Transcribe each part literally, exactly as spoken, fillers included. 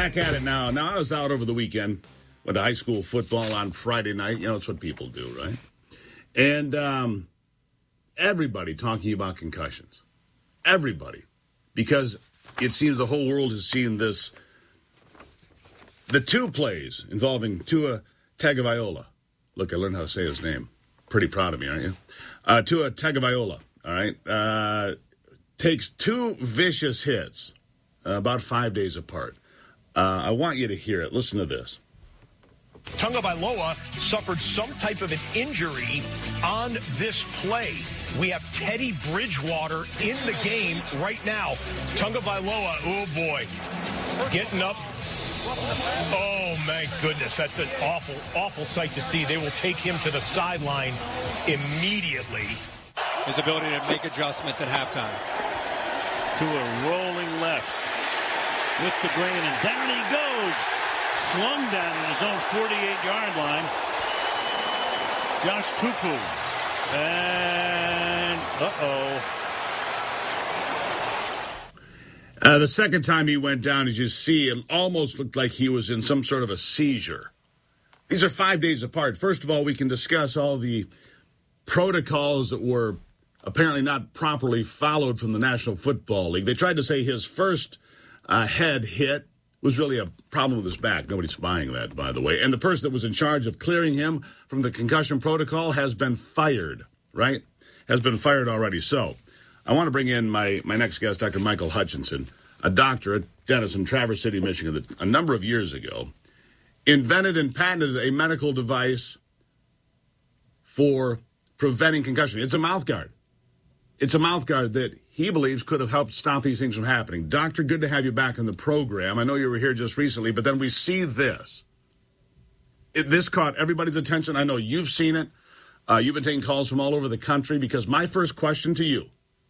back at it now. Now, I was out over the weekend. Went to high school football on Friday night. You know, it's what people do, right? And um, everybody talking about concussions. Everybody. Because it seems the whole world has seen this. The two plays involving Tua Tagovailoa. Look, I learned how to say his name. Pretty proud of me, aren't you? Uh, Tua Tagovailoa, all right, uh, takes two vicious hits uh, about five days apart. Uh, I want you to hear it. Listen to this. Tagovailoa suffered some type of an injury on this play. We have Teddy Bridgewater in the game right now. Tagovailoa, oh boy, getting up. Oh, my goodness. That's an awful, awful sight to see. They will take him to the sideline immediately. His ability to make adjustments at halftime. To a rolling left with the grain, and down he goes. Slung down in his own forty-eight-yard line. Josh Tupu. And, uh-oh. Uh, the second time he went down, as you see, it almost looked like he was in some sort of a seizure. These are five days apart. First of all, we can discuss all the protocols that were apparently not properly followed from the National Football League. They tried to say his first uh, head hit was really a problem with his back. Nobody's buying that, by the way. And the person that was in charge of clearing him from the concussion protocol has been fired, right? Has been fired already. So I want to bring in my, my next guest, Doctor Michael Hutchinson, a doctor at dentist in Traverse City, Michigan, that a number of years ago invented and patented a medical device for preventing concussion. It's a mouth guard. It's a mouth guard that he believes could have helped stop these things from happening. Doctor, good to have you back on the program. I know you were here just recently, but then we see this. It, this caught everybody's attention. I know you've seen it. Uh, you've been taking calls from all over the country because my first question to you,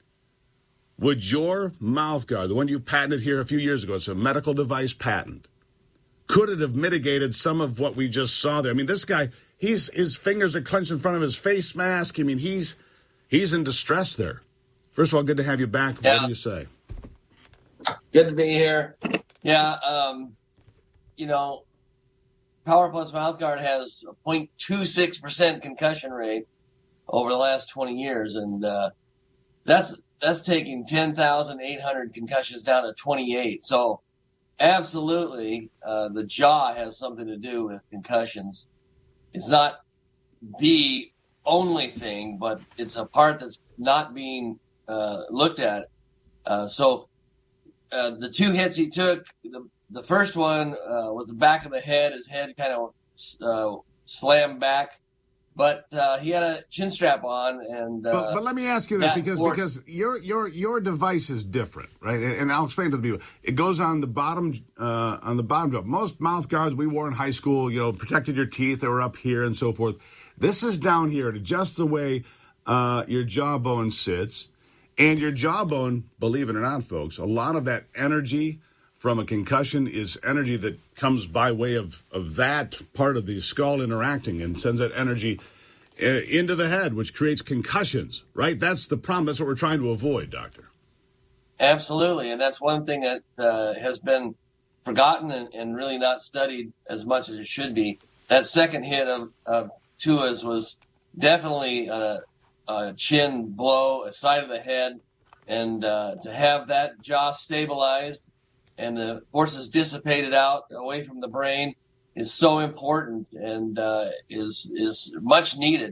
would your mouth guard, the one you patented here a few years ago, it's a medical device patent, could it have mitigated some of what we just saw there? I mean, this guy, he's his fingers are clenched in front of his face mask. I mean, he's he's in distress there. First of all, good to have you back. Yeah. What do you say? Good to be here. Yeah, um, you know, Power Plus Mouthguard has a zero point two six percent concussion rate over the last twenty years, and uh, that's that's taking ten thousand eight hundred concussions down to twenty-eight. So absolutely, uh, the jaw has something to do with concussions. It's not the only thing, but it's a part that's not being uh, looked at. Uh, so uh, the two hits he took, the, the first one uh, was the back of the head. His head kind of uh, slammed back. But uh, he had a chin strap on, and uh, but, but let me ask you this because forced. because your your your device is different, right? And, and I'll explain to the people. It goes on the bottom uh, on the bottom jaw. Most mouth guards we wore in high school, you know, protected your teeth. They were up here and so forth. This is down here to just the way uh, your jawbone sits, and your jawbone. Believe it or not, folks, a lot of that energy from a concussion is energy that comes by way of, of that part of the skull interacting and sends that energy uh, into the head, which creates concussions, right? That's the problem. That's what we're trying to avoid, Doctor. Absolutely, and that's one thing that uh, has been forgotten and, and really not studied as much as it should be. That second hit of, of Tua's was definitely a, a chin blow, a side of the head, and uh, to have that jaw stabilized and the forces dissipated out away from the brain is so important and uh, is is much needed.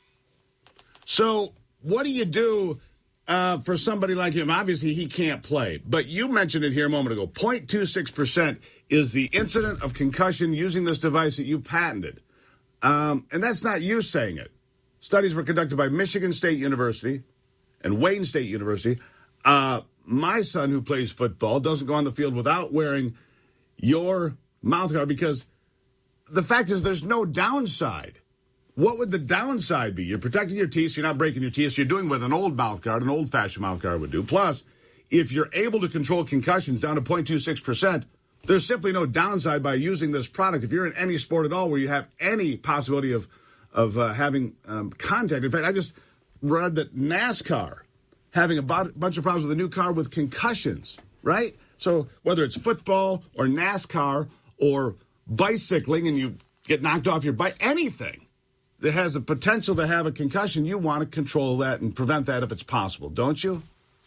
So what do you do uh, for somebody like him? Obviously, he can't play, but you mentioned it here a moment ago. zero point two six percent is the incident of concussion using this device that you patented. Um, and that's not you saying it. Studies were conducted by Michigan State University and Wayne State University. Uh, my son, who plays football, doesn't go on the field without wearing your mouth guard because the fact is there's no downside. What would the downside be? You're protecting your teeth, so you're not breaking your teeth. So you're doing what an old mouth guard, an old-fashioned mouth guard would do. Plus, if you're able to control concussions down to zero point two six percent, there's simply no downside by using this product. If you're in any sport at all where you have any possibility of of uh, having um, contact. In fact, I just read that NASCAR having a bunch of problems with a new car with concussions, right? So whether it's football or NASCAR or bicycling and you get knocked off your bike, anything that has the potential to have a concussion, you want to control that and prevent that if it's possible, don't you?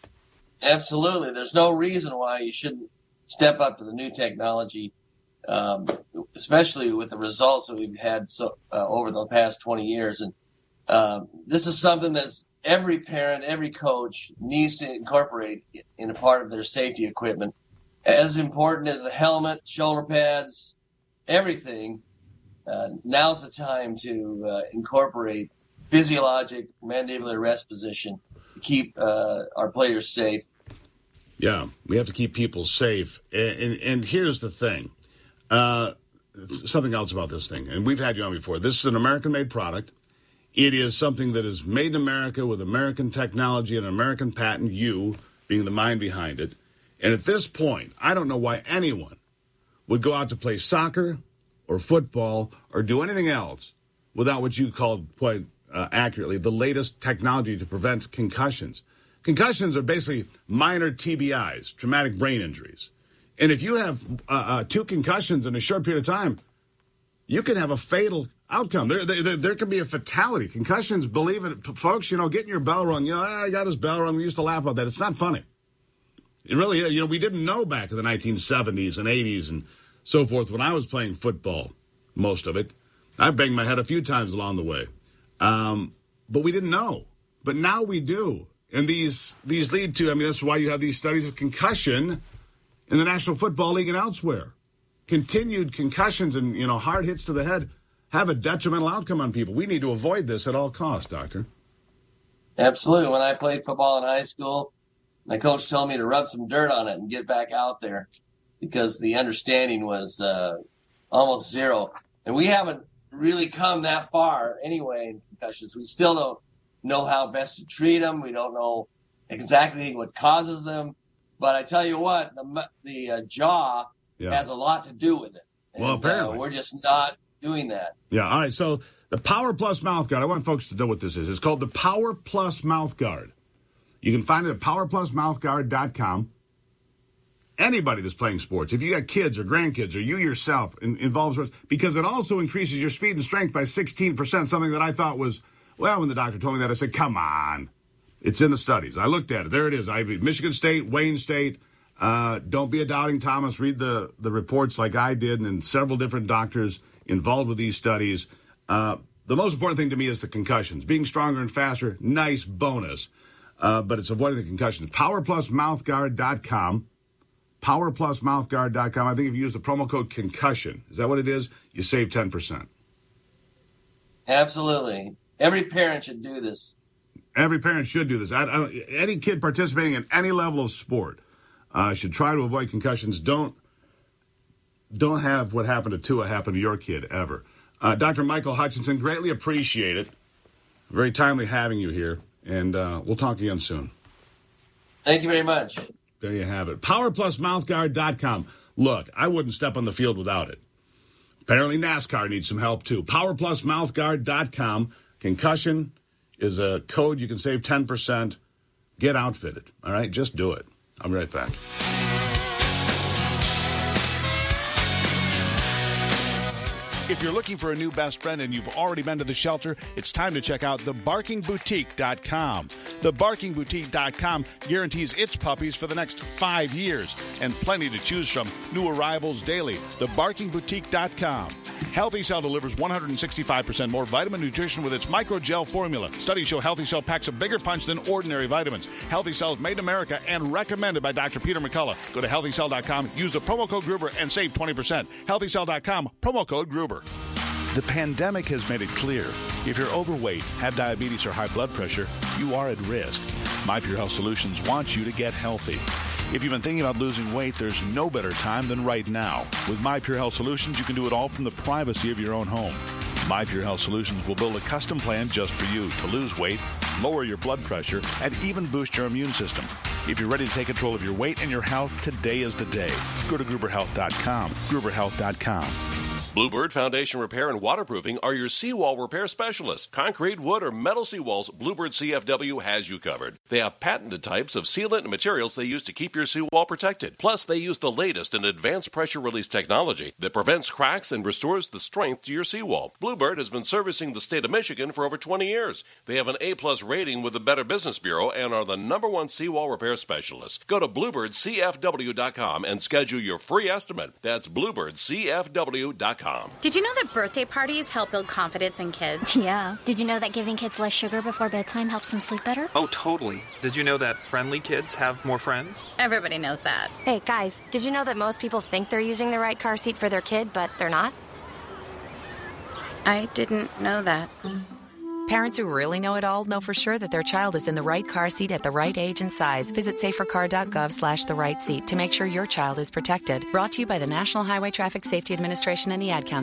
Absolutely. There's no reason why you shouldn't step up to the new technology, um, especially with the results that we've had so, uh, over the past twenty years. And um, this is something that's every parent, every coach needs to incorporate in a part of their safety equipment. As important as the helmet, shoulder pads, everything, uh, now's the time to uh, incorporate physiologic mandibular rest position to keep uh, our players safe. Yeah, we have to keep people safe. And, and, and here's the thing. Uh, something else about this thing, and we've had you on before. This is an American-made product. It is something that is made in America with American technology and American patent, you being the mind behind it. And at this point, I don't know why anyone would go out to play soccer or football or do anything else without what you called quite uh, accurately the latest technology to prevent concussions. Concussions are basically minor T B Is, traumatic brain injuries. And if you have uh, uh, two concussions in a short period of time, you can have a fatal outcome. There, there, there can be a fatality. Concussions, believe it, folks, you know, getting your bell rung, you know, I got his bell rung. We used to laugh about that. It's not funny. It really, you know, we didn't know back in the nineteen seventies and eighties and so forth when I was playing football, most of it. I banged my head a few times along the way. Um, but we didn't know. But now we do. And these these lead to, I mean, that's why you have these studies of concussion in the National Football League and elsewhere. Continued concussions and, you know, hard hits to the head have a detrimental outcome on people. We need to avoid this at all costs, Doctor. Absolutely. When I played football in high school, my coach told me to rub some dirt on it and get back out there because the understanding was uh, almost zero. And we haven't really come that far anyway in concussions. We still don't know how best to treat them. We don't know exactly what causes them. But I tell you what, the, the uh, jaw yeah. has a lot to do with it. And, well, apparently. Uh, we're just not doing that. Yeah, all right. So the Power Plus Mouth Guard, I want folks to know what this is. It's called the Power Plus Mouth Guard. You can find it at power plus mouth guard dot com. Anybody that's playing sports, if you got kids or grandkids or you yourself in, involved in sports, because it also increases your speed and strength by sixteen percent, something that I thought was, well, when the doctor told me that, I said, come on. It's in the studies. I looked at it. There it is. I Michigan State, Wayne State. Uh, don't be a doubting Thomas. Read the, the reports like I did and several different doctors involved with these studies. Uh, the most important thing to me is the concussions. Being stronger and faster, nice bonus. Uh, but it's avoiding the concussions. power plus mouth guard dot com. power plus mouth guard dot com. I think if you use the promo code concussion, is that what it is? You save ten percent. Absolutely. Every parent should do this. Every parent should do this. I, I, any kid participating in any level of sport uh, should try to avoid concussions. Don't don't have what happened to Tua happen to your kid ever. Uh, Doctor Michael Hutchinson, greatly appreciate it. Very timely having you here, and uh, we'll talk again soon. Thank you very much. There you have it. power plus mouth guard dot com. Look, I wouldn't step on the field without it. Apparently NASCAR needs some help, too. power plus mouth guard dot com. Concussion is a code you can save ten percent. Get outfitted. All right? Just do it. I'll be right back. If you're looking for a new best friend and you've already been to the shelter, it's time to check out the barking boutique dot com. the barking boutique dot com guarantees its puppies for the next five years and plenty to choose from. New arrivals daily. the barking boutique dot com. Healthy Cell delivers one hundred sixty-five percent more vitamin nutrition with its microgel formula. Studies show Healthy Cell packs a bigger punch than ordinary vitamins. Healthy Cell is made in America and recommended by Doctor Peter McCullough. Go to healthy cell dot com, use the promo code Gruber, and save twenty percent. healthy cell dot com, promo code Gruber. The pandemic has made it clear. If you're overweight, have diabetes, or high blood pressure, you are at risk. My Pure Health Solutions wants you to get healthy. If you've been thinking about losing weight, there's no better time than right now. With My Pure Health Solutions, you can do it all from the privacy of your own home. My Pure Health Solutions will build a custom plan just for you to lose weight, lower your blood pressure, and even boost your immune system. If you're ready to take control of your weight and your health, today is the day. Go to Gruber Health dot com. Gruber Health dot com. Bluebird Foundation Repair and Waterproofing are your seawall repair specialists. Concrete, wood, or metal seawalls, Bluebird C F W has you covered. They have patented types of sealant and materials they use to keep your seawall protected. Plus, they use the latest in advanced pressure release technology that prevents cracks and restores the strength to your seawall. Bluebird has been servicing the state of Michigan for over twenty years. They have an A-plus rating with the Better Business Bureau and are the number one seawall repair specialist. Go to bluebird c f w dot com and schedule your free estimate. That's bluebird c f w dot com. Did you know that birthday parties help build confidence in kids? Yeah. Did you know that giving kids less sugar before bedtime helps them sleep better? Oh, totally. Did you know that friendly kids have more friends? Everybody knows that. Hey, guys, did you know that most people think they're using the right car seat for their kid, but they're not? I didn't know that. Parents who really know it all know for sure that their child is in the right car seat at the right age and size. Visit safercar.gov slash the right seat to make sure your child is protected. Brought to you by the National Highway Traffic Safety Administration and the Ad Council.